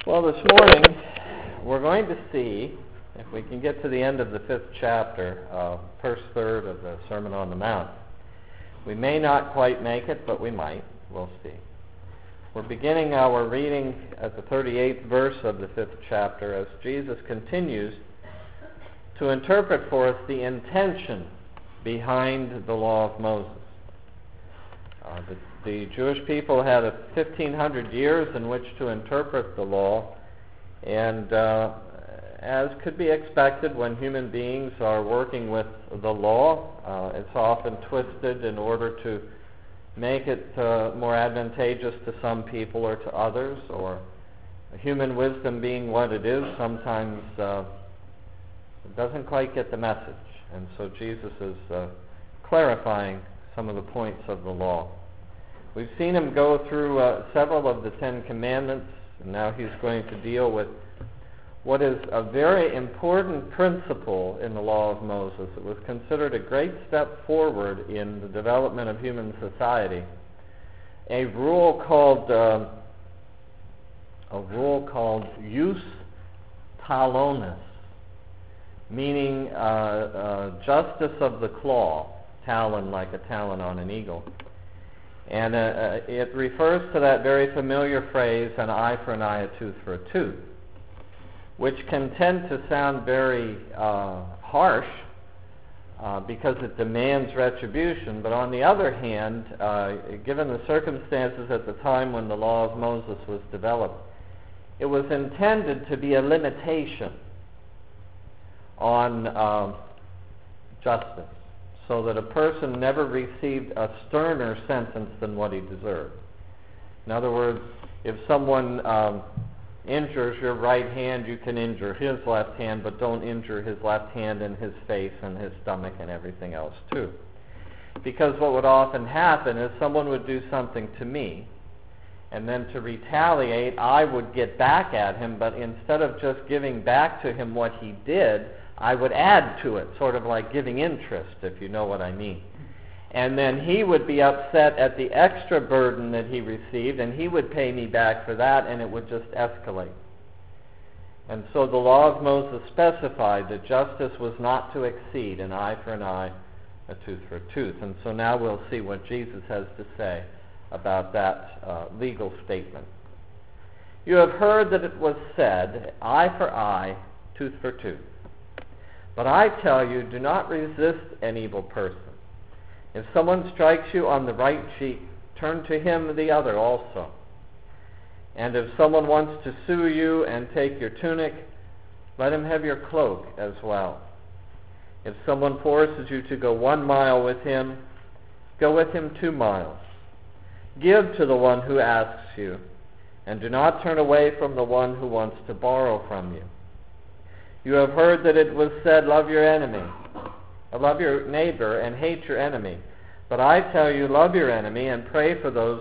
Well, this morning we're going to see if we can get to the end of the 5th chapter, first third of the Sermon on the Mount. We may not quite make it, but we might. We'll see. We're beginning our reading at the 38th verse of the 5th chapter as Jesus continues to interpret for us the intention behind the law of Moses. The Jewish people had 1,500 years in which to interpret the law, and as could be expected when human beings are working with the law, it's often twisted in order to make it more advantageous to some people or to others, or human wisdom being what it is, sometimes it doesn't quite get the message. And so Jesus is clarifying some of the points of the law. We've seen him go through several of the 10 Commandments, and now he's going to deal with what is a very important principle in the law of Moses. It was considered a great step forward in the development of human society. A rule called jus talionis, meaning justice of the claw, talon like a talon on an eagle. And it refers to that very familiar phrase, an eye for an eye, a tooth for a tooth, which can tend to sound very harsh because it demands retribution. But on the other hand, given the circumstances at the time when the law of Moses was developed, it was intended to be a limitation on justice, so that a person never received a sterner sentence than what he deserved. In other words, if someone injures your right hand, you can injure his left hand, but don't injure his left hand and his face and his stomach and everything else too. Because what would often happen is someone would do something to me, and then to retaliate, I would get back at him, but instead of just giving back to him what he did, I would add to it, sort of like giving interest, if you know what I mean. And then he would be upset at the extra burden that he received, and he would pay me back for that, and it would just escalate. And so the law of Moses specified that justice was not to exceed an eye for an eye, a tooth for a tooth. And so now we'll see what Jesus has to say about that legal statement. You have heard that it was said, eye for eye, tooth for tooth. But I tell you, do not resist an evil person. If someone strikes you on the right cheek, turn to him the other also. And if someone wants to sue you and take your tunic, let him have your cloak as well. If someone forces you to go 1 mile with him, go with him 2 miles. Give to the one who asks you, and do not turn away from the one who wants to borrow from you. You have heard that it was said, love your neighbor and hate your enemy. But I tell you, love your enemy and pray for those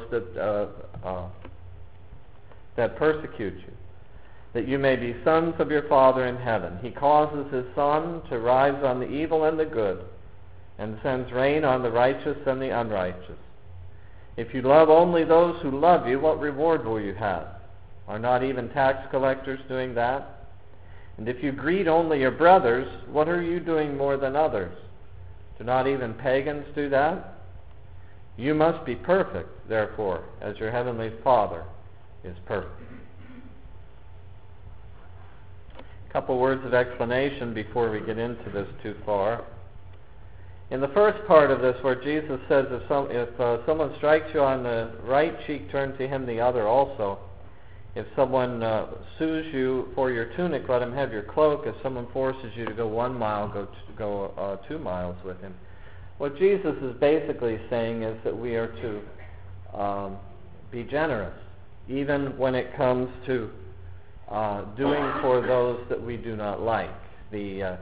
that persecute you, that you may be sons of your Father in heaven. He causes his sun to rise on the evil and the good, and sends rain on the righteous and the unrighteous. If you love only those who love you, what reward will you have? Are not even tax collectors doing that? And if you greet only your brothers, what are you doing more than others? Do not even pagans do that? You must be perfect, therefore, as your heavenly Father is perfect. A couple words of explanation before we get into this too far. In the first part of this, where Jesus says, if someone strikes you on the right cheek, turn to him the other also. If someone sues you for your tunic, let him have your cloak. If someone forces you to go 1 mile, go 2 miles with him. What Jesus is basically saying is that we are to be generous, even when it comes to doing for those that we do not like. The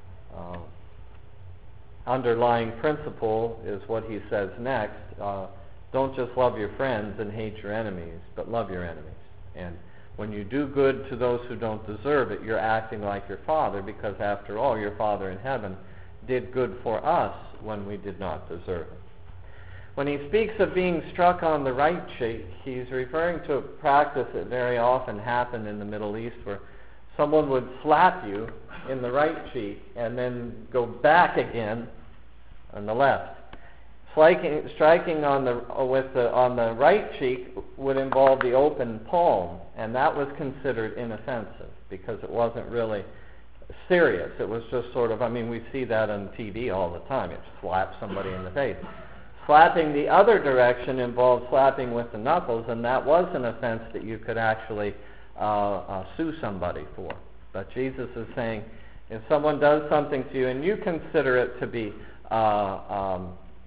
underlying principle is what he says next. Don't just love your friends and hate your enemies, but love your enemies. And when you do good to those who don't deserve it, you're acting like your Father, because after all, your Father in heaven did good for us when we did not deserve it. When he speaks of being struck on the right cheek, he's referring to a practice that very often happened in the Middle East where someone would slap you in the right cheek and then go back again on the left. Striking on the right cheek would involve the open palm, and that was considered inoffensive because it wasn't really serious. It was just sort of, we see that on TV all the time. It slaps somebody in the face. Slapping the other direction involved slapping with the knuckles, and that was an offense that you could actually sue somebody for. But Jesus is saying, if someone does something to you and you consider it to be a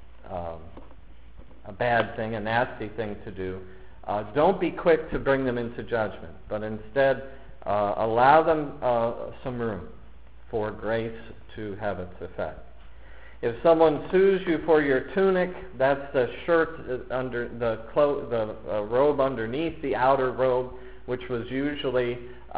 bad thing, a nasty thing to do, don't be quick to bring them into judgment, but instead allow them some room for grace to have its effect. If someone sues you for your tunic, that's the shirt under the robe underneath the outer robe, which was usually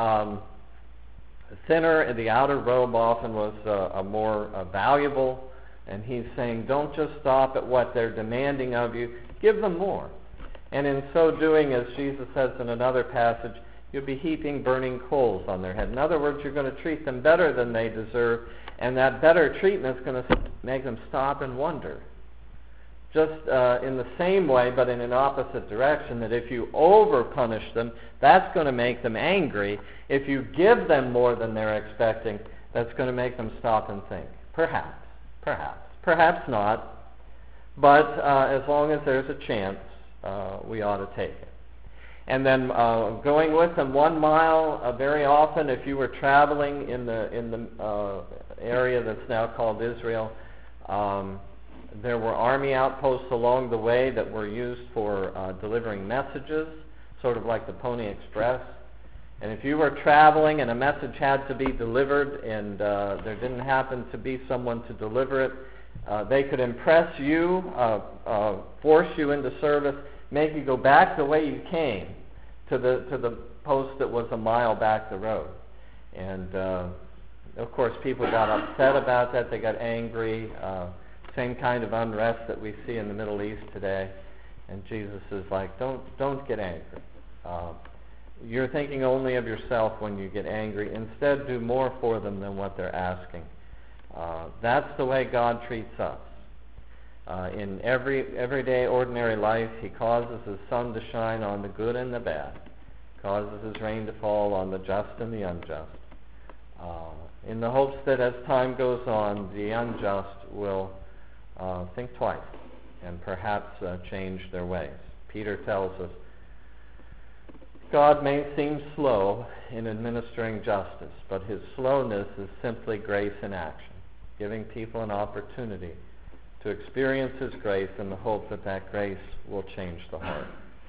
thinner. The outer robe often was more valuable. And he's saying, don't just stop at what they're demanding of you. Give them more. And in so doing, as Jesus says in another passage, you'll be heaping burning coals on their head. In other words, you're going to treat them better than they deserve, and that better treatment is going to make them stop and wonder. Just in the same way, but in an opposite direction, that if you over-punish them, that's going to make them angry. If you give them more than they're expecting, that's going to make them stop and think. Perhaps not, but as long as there's a chance, we ought to take it. And then going with them 1 mile, very often if you were traveling in the area that's now called Israel, there were army outposts along the way that were used for delivering messages, sort of like the Pony Express. And if you were traveling and a message had to be delivered and there didn't happen to be someone to deliver it, they could impress you, force you into service, make you go back the way you came to the post that was 1 mile back the road. And of course people got upset about that. They got angry. Same kind of unrest that we see in the Middle East today. And Jesus is like, don't get angry. You're thinking only of yourself when you get angry. Instead, do more for them than what they're asking. That's the way God treats us. In everyday, ordinary life, He causes His sun to shine on the good and the bad, causes His rain to fall on the just and the unjust, in the hopes that as time goes on, the unjust will think twice and perhaps change their ways. Peter tells us, God may seem slow in administering justice, but His slowness is simply grace in action, giving people an opportunity to experience His grace in the hope that that grace will change the heart.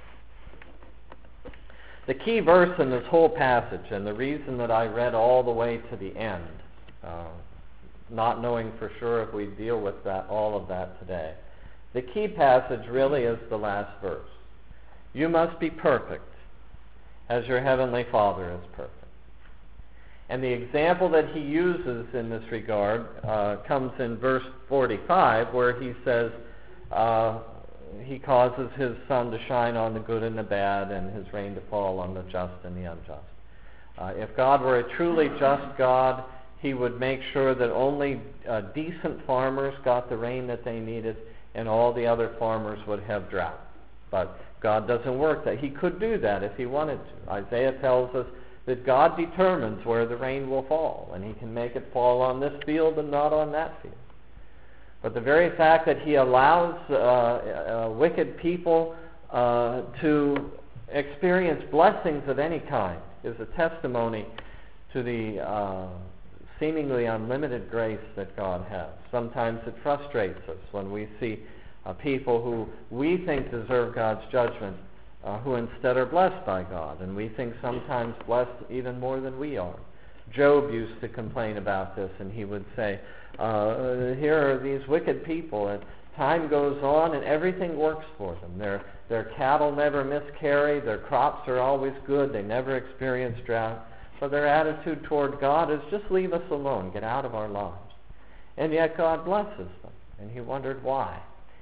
The key verse in this whole passage, and the reason that I read all the way to the end, not knowing for sure if we deal with all of that today, the key passage really is the last verse. You must be perfect as your heavenly Father is perfect. And the example that he uses in this regard comes in verse 45, where he says he causes his sun to shine on the good and the bad and his rain to fall on the just and the unjust. If God were a truly just God, He would make sure that only decent farmers got the rain that they needed and all the other farmers would have drought. But God doesn't work that. He could do that if He wanted to. Isaiah tells us that God determines where the rain will fall, and He can make it fall on this field and not on that field. But the very fact that He allows wicked people to experience blessings of any kind is a testimony to the seemingly unlimited grace that God has. Sometimes it frustrates us when we see people who we think deserve God's judgment, who instead are blessed by God, and we think sometimes blessed even more than we are. Job used to complain about this, and he would say, here are these wicked people, and time goes on and everything works for them. Their cattle never miscarry, their crops are always good, they never experience drought. But their attitude toward God is just leave us alone, get out of our lives. And yet God blesses them, and he wondered why.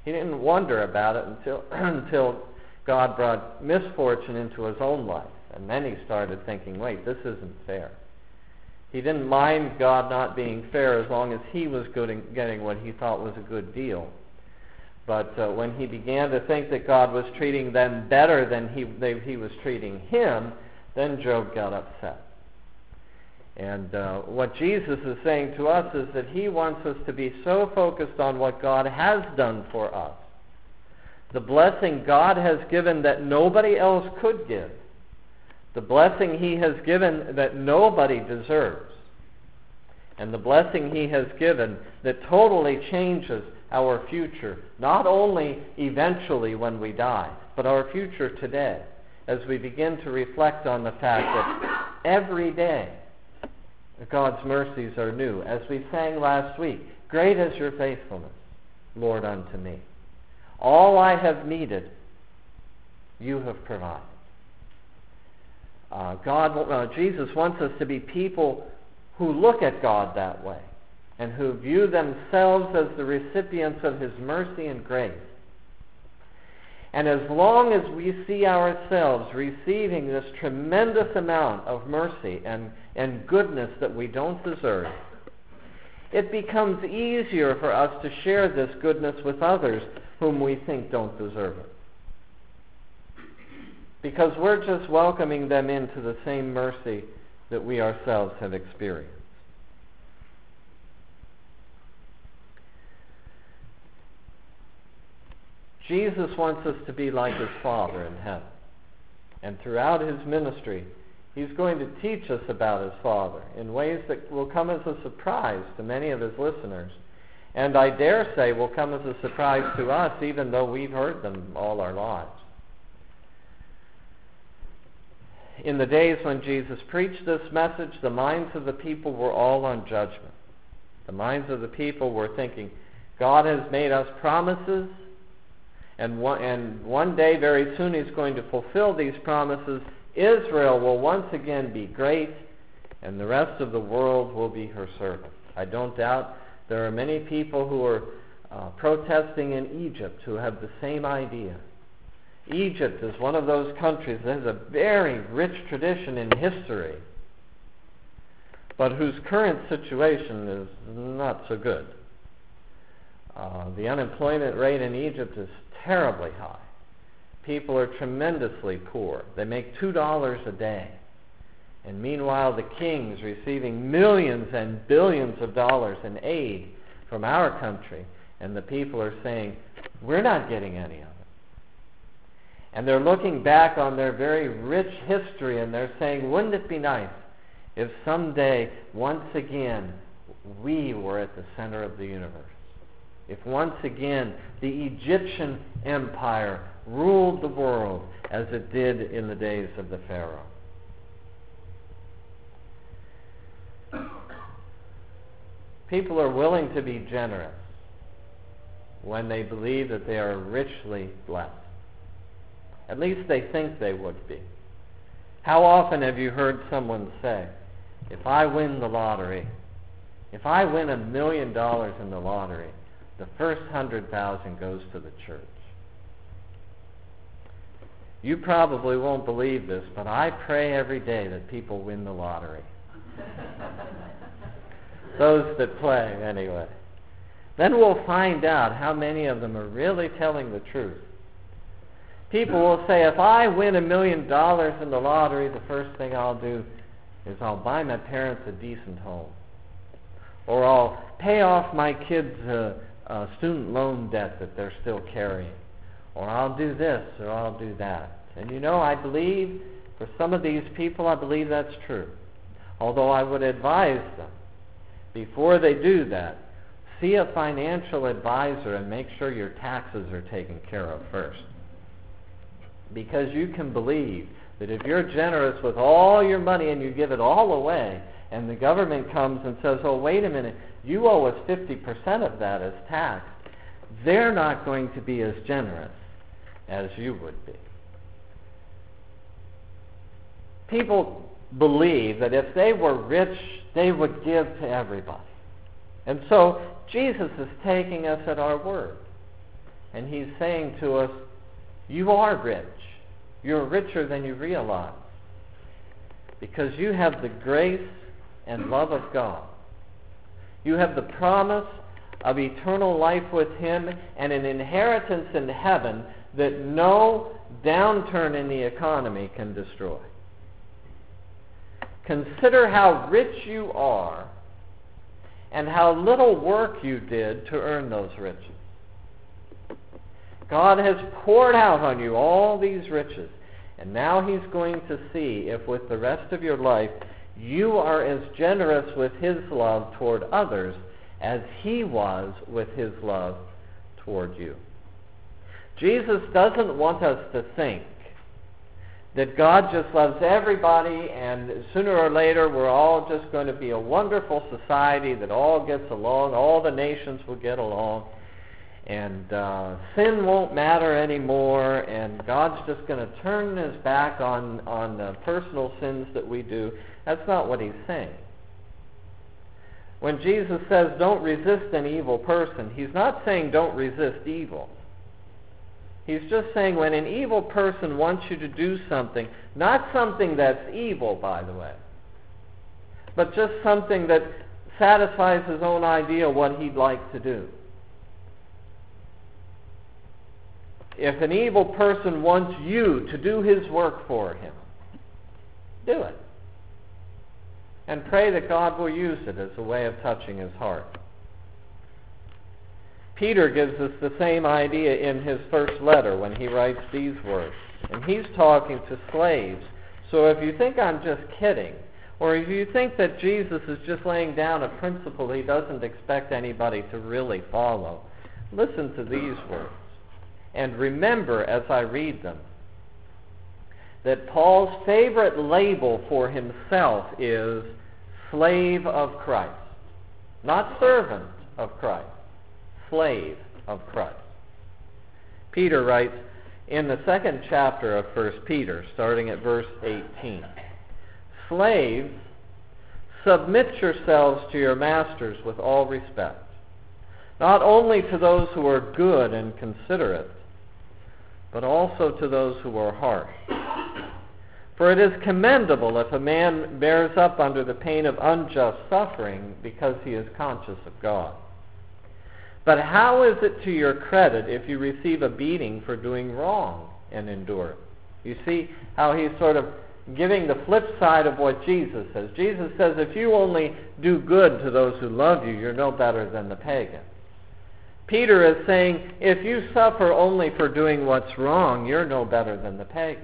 He didn't wonder about it until God brought misfortune into his own life. And then he started thinking, wait, this isn't fair. He didn't mind God not being fair as long as he was getting what he thought was a good deal. But when he began to think that God was treating them better than he was treating him, then Job got upset. And what Jesus is saying to us is that he wants us to be so focused on what God has done for us, the blessing God has given that nobody else could give, the blessing he has given that nobody deserves, and the blessing he has given that totally changes our future, not only eventually when we die, but our future today, as we begin to reflect on the fact that every day God's mercies are new. As we sang last week, great is your faithfulness, Lord, unto me. All I have needed, you have provided. Jesus wants us to be people who look at God that way and who view themselves as the recipients of his mercy and grace. And as long as we see ourselves receiving this tremendous amount of mercy and goodness that we don't deserve, it becomes easier for us to share this goodness with others whom we think don't deserve it. Because we're just welcoming them into the same mercy that we ourselves have experienced. Jesus wants us to be like his Father in heaven. And throughout his ministry, he's going to teach us about his Father in ways that will come as a surprise to many of his listeners. And I dare say will come as a surprise to us, even though we've heard them all our lives. In the days when Jesus preached this message, the minds of the people were all on judgment. The minds of the people were thinking, God has made us promises, and one day, very soon, he's going to fulfill these promises. Israel will once again be great, and the rest of the world will be her servant. I don't doubt there are many people who are protesting in Egypt who have the same idea. Egypt is one of those countries that has a very rich tradition in history, but whose current situation is not so good. The unemployment rate in Egypt is terribly high. People are tremendously poor. They make $2 a day. And meanwhile, the king's receiving millions and billions of dollars in aid from our country, and the people are saying, we're not getting any of it. And they're looking back on their very rich history, and they're saying, wouldn't it be nice if someday, once again, we were at the center of the universe? If once again the Egyptian empire ruled the world as it did in the days of the Pharaoh. People are willing to be generous when they believe that they are richly blessed. At least they think they would be. How often have you heard someone say, if I win the lottery, if I win $1 million in the lottery, the first 100,000 goes to the church. You probably won't believe this, but I pray every day that people win the lottery. Those that play, anyway. Then we'll find out how many of them are really telling the truth. People will say, if I win $1 million in the lottery, the first thing I'll do is I'll buy my parents a decent home. Or I'll pay off my kids' student loan debt that they're still carrying. Or I'll do this, or I'll do that. And you know, I believe, for some of these people, I believe that's true. Although I would advise them, before they do that, see a financial advisor and make sure your taxes are taken care of first. Because you can believe that if you're generous with all your money and you give it all away, and the government comes and says, oh, wait a minute, you owe us 50% of that as tax, they're not going to be as generous as you would be. People believe that if they were rich, they would give to everybody. And so Jesus is taking us at our word. And he's saying to us, you are rich. You're richer than you realize. Because you have the grace and love of God. You have the promise of eternal life with him and an inheritance in heaven that no downturn in the economy can destroy. Consider how rich you are and how little work you did to earn those riches. God has poured out on you all these riches, and now he's going to see if with the rest of your life you are as generous with his love toward others as he was with his love toward you. Jesus doesn't want us to think that God just loves everybody and sooner or later we're all just going to be a wonderful society that all gets along, all the nations will get along, and sin won't matter anymore, and God's just going to turn his back on the personal sins that we do. That's not what he's saying. When Jesus says don't resist an evil person, he's not saying don't resist evil. He's just saying when an evil person wants you to do something, not something that's evil, by the way, but just something that satisfies his own idea of what he'd like to do. If an evil person wants you to do his work for him, do it. And pray that God will use it as a way of touching his heart. Peter gives us the same idea in his first letter when he writes these words. And he's talking to slaves. So if you think I'm just kidding, or if you think that Jesus is just laying down a principle he doesn't expect anybody to really follow, listen to these words. And remember as I read them that Paul's favorite label for himself is slave of Christ. Not servant of Christ. Slave of Christ. Peter writes in the second chapter of 1 Peter, starting at verse 18, slaves, submit yourselves to your masters with all respect, not only to those who are good and considerate, but also to those who are harsh. For it is commendable if a man bears up under the pain of unjust suffering because he is conscious of God. But how is it to your credit if you receive a beating for doing wrong and endure it? You see how he's sort of giving the flip side of what Jesus says. Jesus says if you only do good to those who love you, you're no better than the pagan. Peter is saying if you suffer only for doing what's wrong, you're no better than the pagan.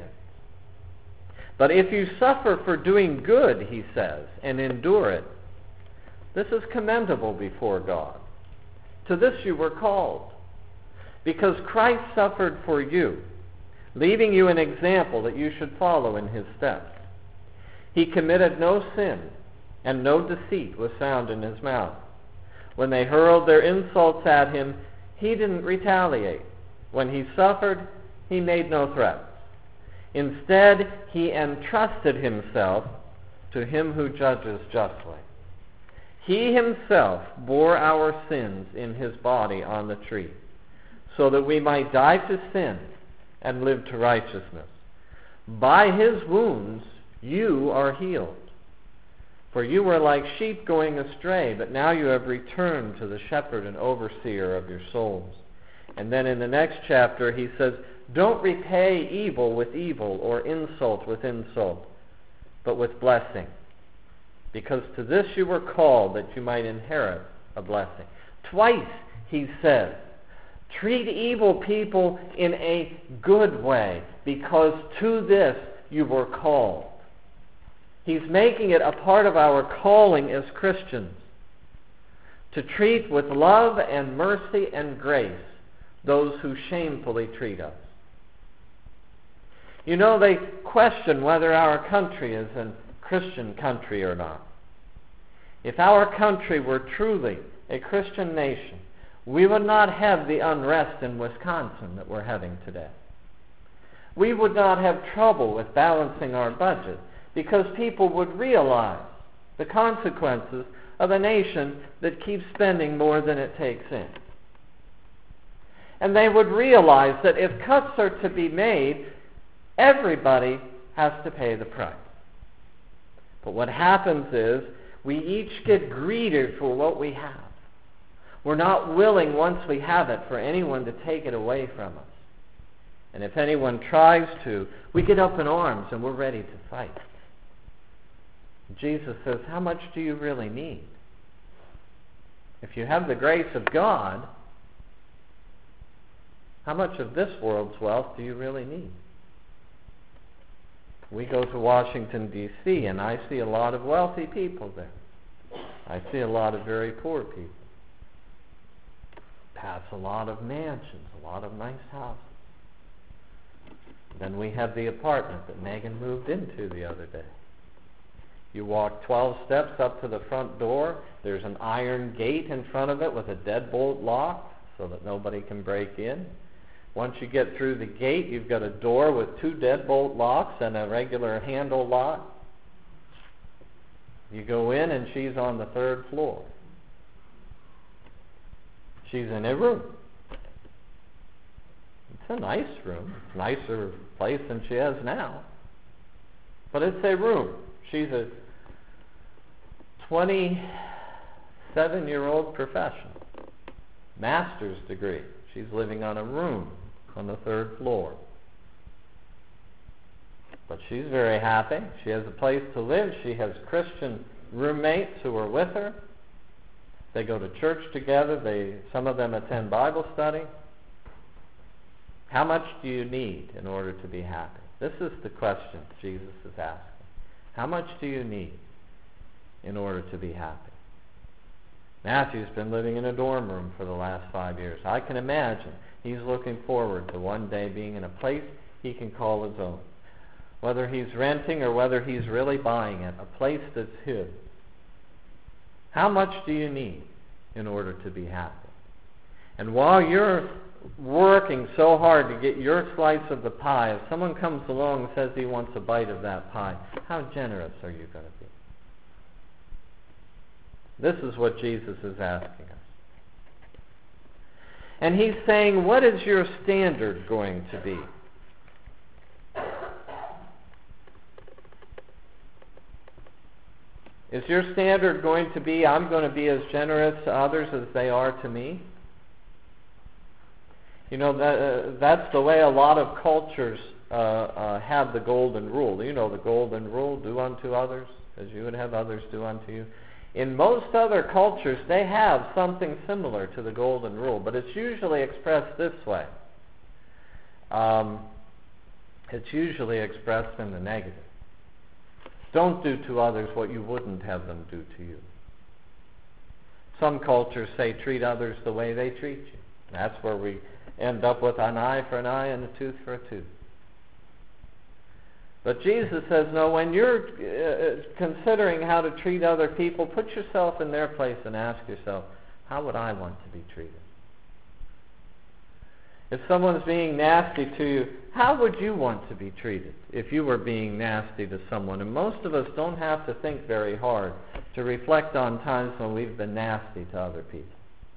But if you suffer for doing good, he says, and endure it, this is commendable before God. To this you were called, because Christ suffered for you, leaving you an example that you should follow in his steps. He committed no sin, and no deceit was found in his mouth. When they hurled their insults at him, he didn't retaliate. When he suffered, he made no threats. Instead, he entrusted himself to him who judges justly. He himself bore our sins in his body on the tree, so that we might die to sin and live to righteousness. By his wounds you are healed. For you were like sheep going astray, but now you have returned to the shepherd and overseer of your souls. And then in the next chapter he says, don't repay evil with evil or insult with insult, but with blessing. Because to this you were called, that you might inherit a blessing. Twice he says, treat evil people in a good way, because to this you were called. He's making it a part of our calling as Christians to treat with love and mercy and grace those who shamefully treat us. You know, they question whether our country is a Christian country or not. If our country were truly a Christian nation, we would not have the unrest in Wisconsin that we're having today. We would not have trouble with balancing our budget because people would realize the consequences of a nation that keeps spending more than it takes in. And they would realize that if cuts are to be made, everybody has to pay the price. But what happens is we each get greedy for what we have. We're not willing, once we have it, for anyone to take it away from us. And if anyone tries to, we get up in arms and we're ready to fight. Jesus says, how much do you really need? If you have the grace of God, how much of this world's wealth do you really need? We go to Washington, D.C., and I see a lot of wealthy people there. I see a lot of very poor people. Pass a lot of mansions, a lot of nice houses. Then we have the apartment that Megan moved into the other day. You walk 12 steps up to the front door. There's an iron gate in front of it with a deadbolt lock so that nobody can break in. Once you get through the gate, you've got a door with 2 deadbolt locks and a regular handle lock. You go in and she's on the 3rd floor. She's in a room. It's a nice room. It's a nicer place than she has now. But it's a room. She's a 27-year-old professional. Master's degree. She's living on a room on the 3rd floor. But she's very happy. She has a place to live. She has Christian roommates who are with her. They go to church together. Some of them attend Bible study. How much do you need in order to be happy? This is the question Jesus is asking. How much do you need in order to be happy? Matthew's been living in a dorm room for the last 5 years. I can imagine he's looking forward to one day being in a place he can call his own. Whether he's renting or whether he's really buying it, a place that's his. How much do you need in order to be happy? And while you're working so hard to get your slice of the pie, if someone comes along and says he wants a bite of that pie, how generous are you going to be? This is what Jesus is asking us. And he's saying, what is your standard going to be? Is your standard going to be, I'm going to be as generous to others as they are to me? You know, that's the way a lot of cultures have the golden rule. You know the golden rule, do unto others as you would have others do unto you. In most other cultures, they have something similar to the golden rule, but it's usually expressed this way. It's usually expressed in the negative. Don't do to others what you wouldn't have them do to you. Some cultures say treat others the way they treat you. That's where we end up with an eye for an eye and a tooth for a tooth. But Jesus says, no, when you're considering how to treat other people, put yourself in their place and ask yourself, how would I want to be treated? If someone's being nasty to you, how would you want to be treated if you were being nasty to someone? And most of us don't have to think very hard to reflect on times when we've been nasty to other people.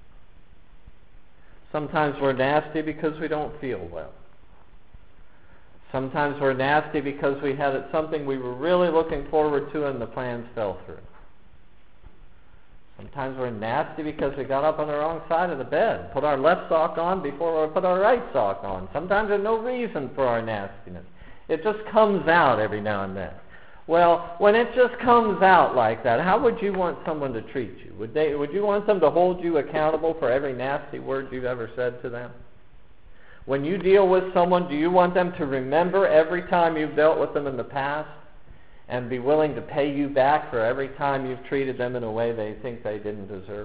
Sometimes we're nasty because we don't feel well. Sometimes we're nasty because we had something we were really looking forward to and the plans fell through. Sometimes we're nasty because we got up on the wrong side of the bed, put our left sock on before we put our right sock on. Sometimes there's no reason for our nastiness. It just comes out every now and then. Well, when it just comes out like that, how would you want someone to treat you? Would you want them to hold you accountable for every nasty word you've ever said to them? When you deal with someone, do you want them to remember every time you've dealt with them in the past and be willing to pay you back for every time you've treated them in a way they think they didn't deserve?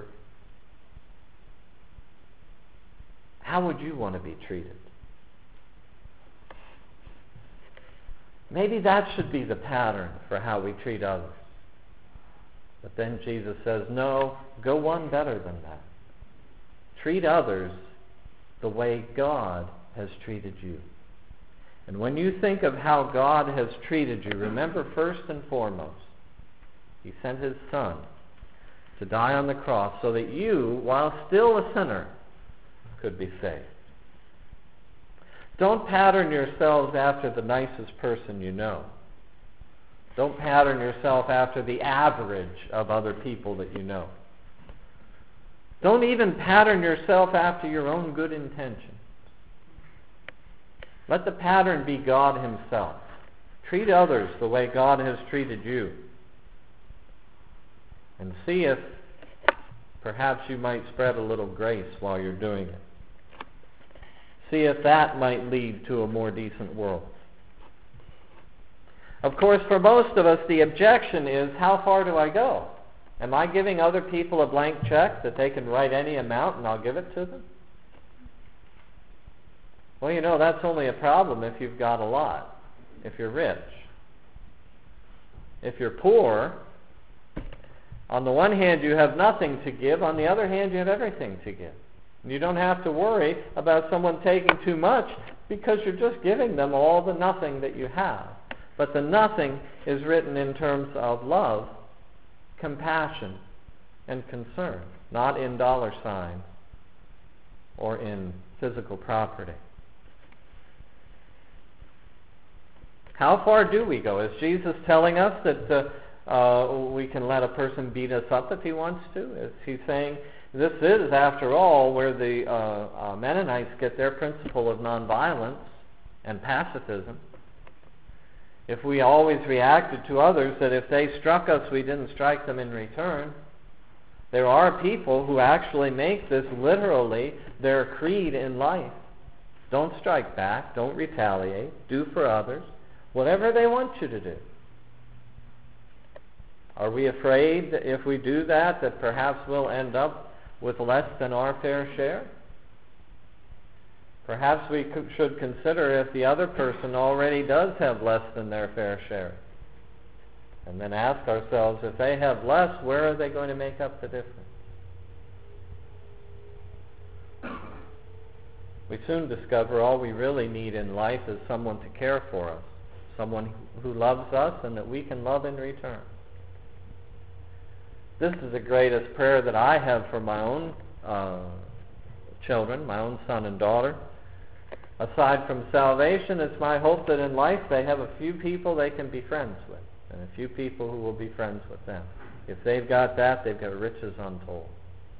How would you want to be treated? Maybe that should be the pattern for how we treat others. But then Jesus says, no, go one better than that. Treat others the way God has treated you. And when you think of how God has treated you, remember first and foremost, He sent His Son to die on the cross so that you, while still a sinner, could be saved. Don't pattern yourselves after the nicest person you know. Don't pattern yourself after the average of other people that you know. Don't even pattern yourself after your own good intentions. Let the pattern be God Himself. Treat others the way God has treated you. And see if perhaps you might spread a little grace while you're doing it. See if that might lead to a more decent world. Of course, for most of us, the objection is, how far do I go? Am I giving other people a blank check that they can write any amount and I'll give it to them? Well, you know, that's only a problem if you've got a lot, if you're rich. If you're poor, on the one hand you have nothing to give, on the other hand you have everything to give. And you don't have to worry about someone taking too much because you're just giving them all the nothing that you have. But the nothing is written in terms of love, compassion, and concern, not in dollar signs or in physical property. How far do we go? Is Jesus telling us that we can let a person beat us up if he wants to? Is he saying this is, after all, where the Mennonites get their principle of nonviolence and pacifism? If we always reacted to others that if they struck us, we didn't strike them in return. There are people who actually make this literally their creed in life. Don't strike back. Don't retaliate. Do for others whatever they want you to do. Are we afraid that if we do that, that perhaps we'll end up with less than our fair share? Perhaps we should consider if the other person already does have less than their fair share. And then ask ourselves, if they have less, where are they going to make up the difference? We soon discover all we really need in life is someone to care for us, someone who loves us and that we can love in return. This is the greatest prayer that I have for my own children, my own son and daughter. Aside from salvation, it's my hope that in life they have a few people they can be friends with, and a few people who will be friends with them. If they've got that, they've got riches untold.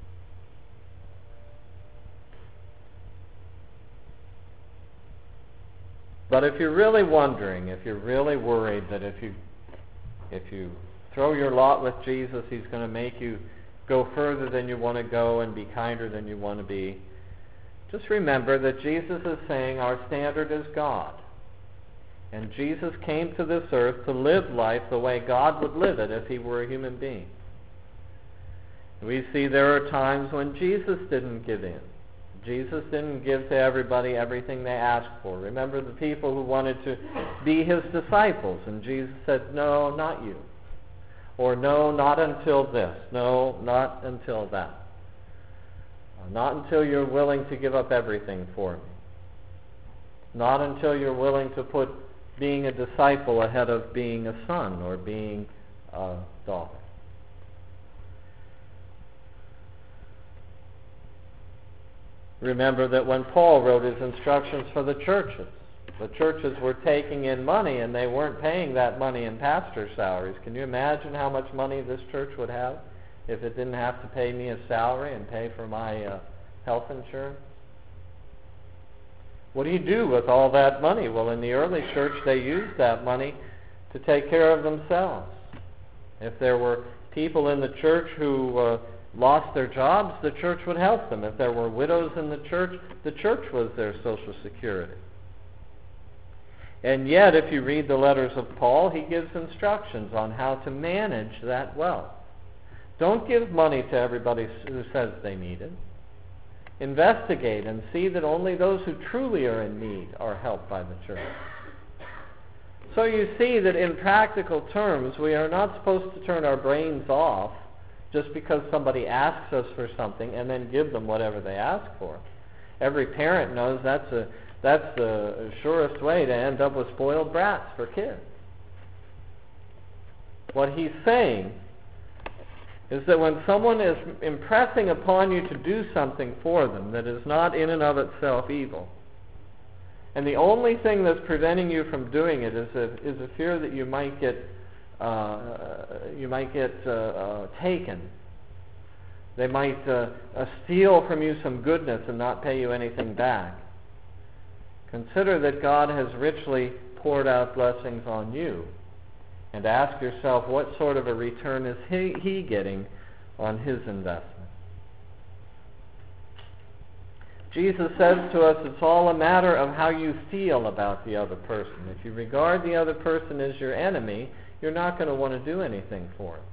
But if you're really wondering, if you're really worried that if you throw your lot with Jesus, He's going to make you go further than you want to go and be kinder than you want to be, just remember that Jesus is saying our standard is God. And Jesus came to this earth to live life the way God would live it if He were a human being. We see there are times when Jesus didn't give in. Jesus didn't give to everybody everything they asked for. Remember the people who wanted to be His disciples, and Jesus said, no, not you. Or no, not until this. No, not until that. Not until you're willing to give up everything for me. Not until you're willing to put being a disciple ahead of being a son or being a daughter. Remember that when Paul wrote his instructions for the churches were taking in money and they weren't paying that money in pastor salaries. Can you imagine how much money this church would have if it didn't have to pay me a salary and pay for my health insurance? What do you do with all that money? Well, in the early church, they used that money to take care of themselves. If there were people in the church who lost their jobs, the church would help them. If there were widows in the church was their social security. And yet, if you read the letters of Paul, he gives instructions on how to manage that wealth. Don't give money to everybody who says they need it. Investigate and see that only those who truly are in need are helped by the church. So you see that in practical terms, we are not supposed to turn our brains off just because somebody asks us for something and then give them whatever they ask for. Every parent knows that's the surest way to end up with spoiled brats for kids. What he's saying is that when someone is impressing upon you to do something for them that is not in and of itself evil, And the only thing that's preventing you from doing it is a fear that you might get taken. They might steal from you some goodness and not pay you anything back. Consider that God has richly poured out blessings on you, and ask yourself, what sort of a return is he getting on his investment? Jesus says to us, it's all a matter of how you feel about the other person. If you regard the other person as your enemy, you're not going to want to do anything for him,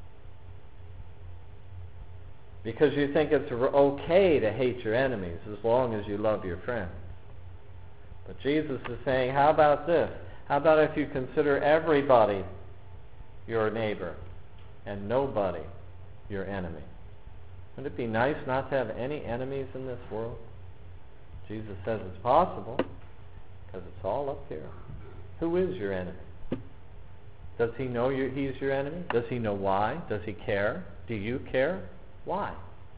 because you think it's okay to hate your enemies as long as you love your friends. But Jesus is saying, how about this? How about if you consider everybody your neighbor and nobody your enemy? Wouldn't it be nice not to have any enemies in this world? Jesus says it's possible, because it's all up here. Who is your enemy? Does he know he's your enemy? Does he know why? Does he care? Do you care? Why?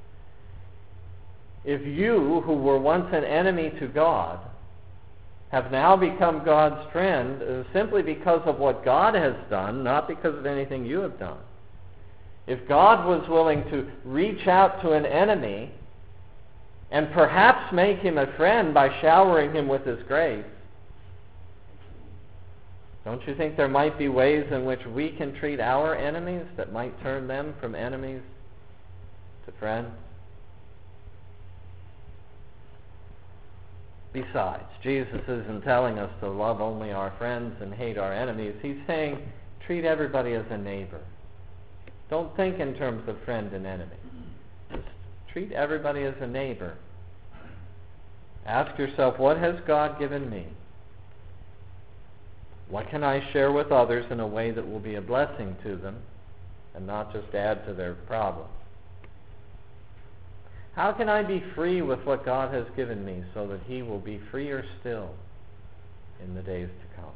If you, who were once an enemy to God, have now become God's friend simply because of what God has done, not because of anything you have done. If God was willing to reach out to an enemy and perhaps make him a friend by showering him with his grace, don't you think there might be ways in which we can treat our enemies that might turn them from enemies to friends? Besides, Jesus isn't telling us to love only our friends and hate our enemies. He's saying treat everybody as a neighbor. Don't think in terms of friend and enemy. Just treat everybody as a neighbor. Ask yourself, what has God given me? What can I share with others in a way that will be a blessing to them and not just add to their problems? How can I be free with what God has given me so that he will be freer still in the days to come?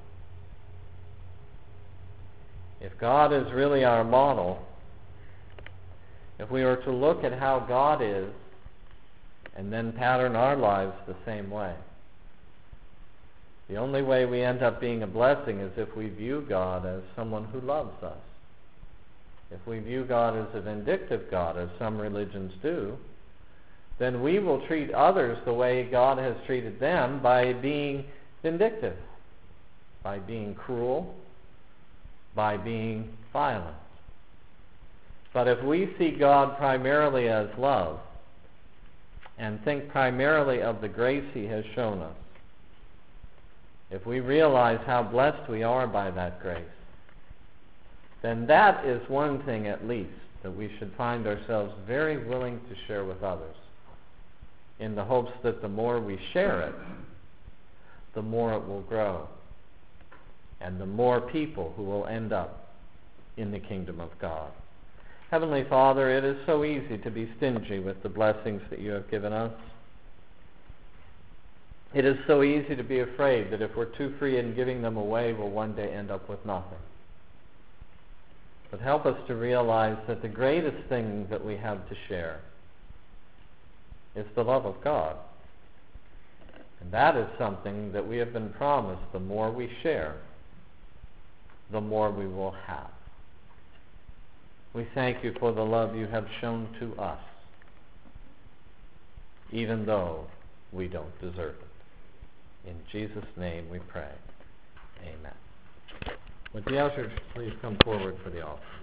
If God is really our model, if we were to look at how God is and then pattern our lives the same way, the only way we end up being a blessing is if we view God as someone who loves us. If we view God as a vindictive God, as some religions do, then we will treat others the way God has treated them, by being vindictive, by being cruel, by being violent. But if we see God primarily as love and think primarily of the grace he has shown us, if we realize how blessed we are by that grace, then that is one thing at least that we should find ourselves very willing to share with others, in the hopes that the more we share it, the more it will grow, and the more people who will end up in the kingdom of God. Heavenly Father, it is so easy to be stingy with the blessings that you have given us. It is so easy to be afraid that if we're too free in giving them away, we'll one day end up with nothing. But help us to realize that the greatest thing that we have to share is the love of God. And that is something that we have been promised. The more we share, the more we will have. We thank you for the love you have shown to us, even though we don't deserve it. In Jesus' name we pray. Amen. Would the ushers please come forward for the offering?